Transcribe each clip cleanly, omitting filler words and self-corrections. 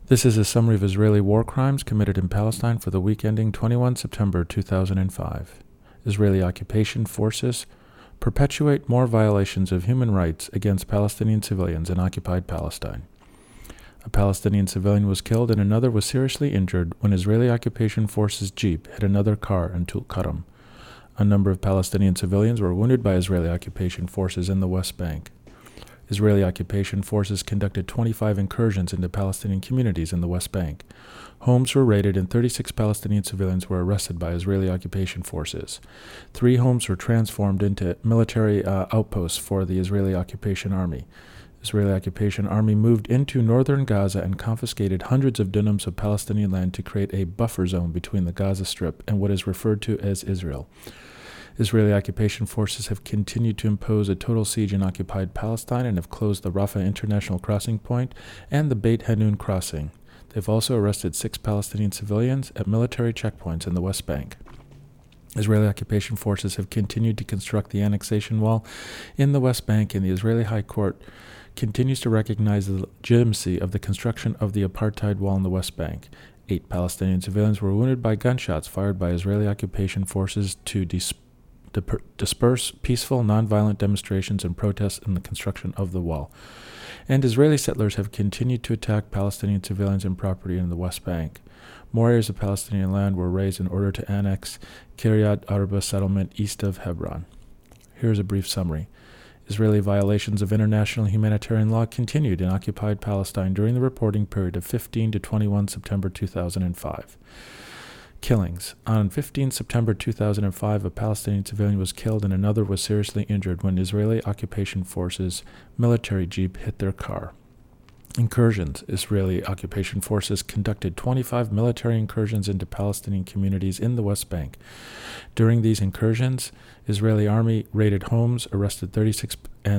This is a summary of Israeli war crimes committed in Palestine for the week ending 21 September 2005. Israeli occupation forces perpetuate more violations of human rights against Palestinian civilians in occupied Palestine. A Palestinian civilian was killed and another was seriously injured when Israeli occupation forces jeep hit another car in Tulkarm. A number of Palestinian civilians were wounded by Israeli occupation forces in the West Bank. Israeli occupation forces conducted 25 incursions into Palestinian communities in the West Bank. Homes were raided and 36 Palestinian civilians were arrested by Israeli occupation forces. 3 homes were transformed into military outposts for the Israeli occupation army. Israeli occupation army moved into northern Gaza and confiscated hundreds of dunams of Palestinian land to create a buffer zone between the Gaza Strip and what is referred to as Israel. Israeli occupation forces have continued to impose a total siege in occupied Palestine and have closed the Rafah International Crossing Point and the Beit Hanun crossing. They've also arrested 6 Palestinian civilians at military checkpoints in the West Bank. Israeli occupation forces have continued to construct the annexation wall in the West Bank, and the Israeli High Court continues to recognize the legitimacy of the construction of the apartheid wall in the West Bank. 8 Palestinian civilians were wounded by gunshots fired by Israeli occupation forces to disperse peaceful, nonviolent demonstrations and protests in the construction of the wall. And Israeli settlers have continued to attack Palestinian civilians and property in the West Bank. More areas of Palestinian land were razed in order to annex Kiryat Arba settlement east of Hebron. Here's a brief summary. Israeli violations of international humanitarian law continued in occupied Palestine during the reporting period of 15 to 21 September 2005. Killings. On 15 September 2005, a Palestinian civilian was killed and another was seriously injured when Israeli occupation forces' military jeep hit their car. Incursions. Israeli occupation forces conducted 25 military incursions into Palestinian communities in the West Bank. During these incursions, Israeli army raided homes, arrested 36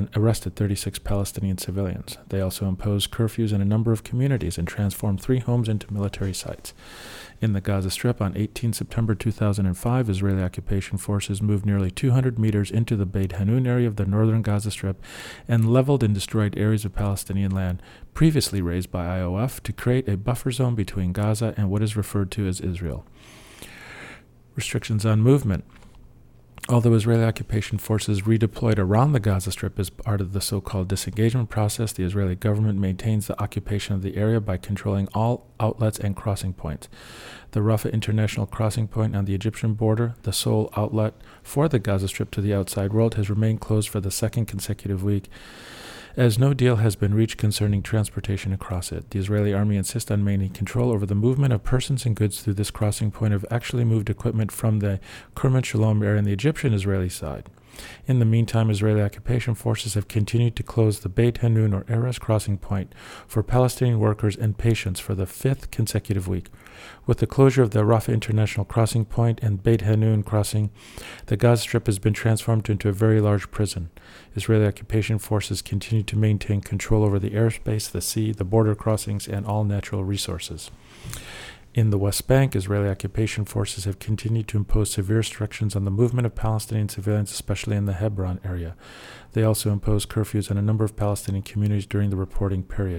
Palestinian civilians. They also imposed curfews in a number of communities and transformed 3 homes into military sites. In the Gaza Strip on 18 September 2005, Israeli occupation forces moved nearly 200 meters into the Beit Hanun area of the northern Gaza Strip and leveled and destroyed areas of Palestinian land previously razed by IOF to create a buffer zone between Gaza and what is referred to as Israel. Restrictions on movement. Although Israeli occupation forces redeployed around the Gaza Strip as part of the so-called disengagement process, the Israeli government maintains the occupation of the area by controlling all outlets and crossing points. The Rafah International Crossing Point on the Egyptian border, the sole outlet for the Gaza Strip to the outside world, has remained closed for the second consecutive week, as no deal has been reached concerning transportation across it. The Israeli army insists on maintaining control over the movement of persons and goods through this crossing point and have actually moved equipment from the Kerem Shalom area on the Egyptian-Israeli side. In the meantime, Israeli occupation forces have continued to close the Beit Hanun or Erez crossing point for Palestinian workers and patients for the 5th consecutive week. With the closure of the Rafah International Crossing Point and Beit Hanun crossing, the Gaza Strip has been transformed into a very large prison. Israeli occupation forces continue to maintain control over the airspace, the sea, the border crossings, and all natural resources. In the West Bank, Israeli occupation forces have continued to impose severe restrictions on the movement of Palestinian civilians, especially in the Hebron area. They also impose curfews on a number of Palestinian communities during the reporting period.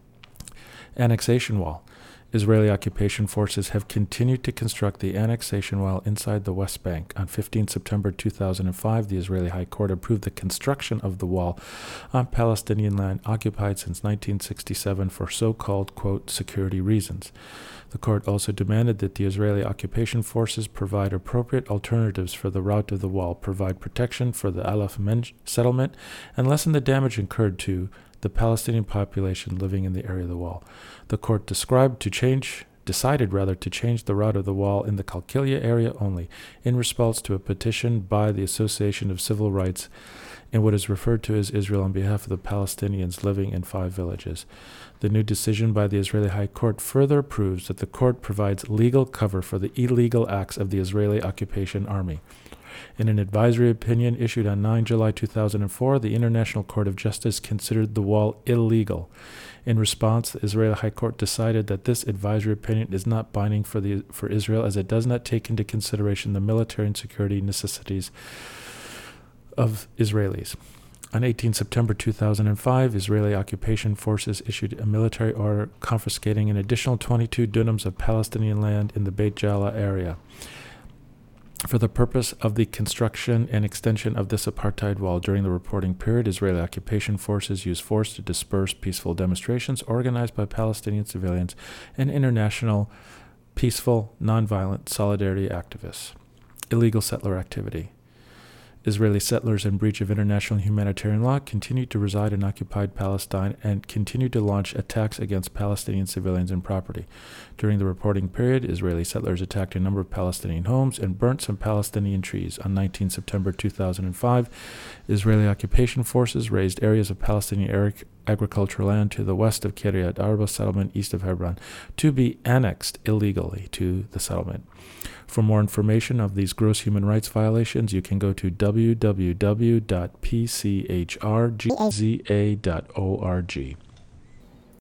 Annexation wall. Israeli occupation forces have continued to construct the annexation wall inside the West Bank. On 15 September 2005, the Israeli High Court approved the construction of the wall on Palestinian land occupied since 1967 for so-called, quote, security reasons. The court also demanded that the Israeli occupation forces provide appropriate alternatives for the route of the wall, provide protection for the Alaf Menj settlement, and lessen the damage incurred to the Palestinian population living in the area of the wall. The court decided to change the route of the wall in the Qalqilia area only, in response to a petition by the Association of Civil Rights in what is referred to as Israel on behalf of the Palestinians living in 5 villages. The new decision by the Israeli High Court further proves that the court provides legal cover for the illegal acts of the Israeli occupation army. In an advisory opinion issued on 9 July 2004, the International Court of Justice considered the wall illegal. In response, the Israeli High Court decided that this advisory opinion is not binding for Israel, as it does not take into consideration the military and security necessities of Israelis. On 18 September 2005, Israeli occupation forces issued a military order confiscating an additional 22 dunams of Palestinian land in the Beit Jala area for the purpose of the construction and extension of this apartheid wall. During the reporting period, Israeli occupation forces used force to disperse peaceful demonstrations organized by Palestinian civilians and international peaceful, nonviolent solidarity activists. Illegal settler activity. Israeli settlers, in breach of international humanitarian law, continued to reside in occupied Palestine and continued to launch attacks against Palestinian civilians and property. During the reporting period, Israeli settlers attacked a number of Palestinian homes and burnt some Palestinian trees. On 19 September 2005, Israeli occupation forces razed areas of Palestinian agricultural land to the west of Kiryat Arba settlement east of Hebron to be annexed illegally to the settlement. For more information of these gross human rights violations, you can go to www.pchrgza.org.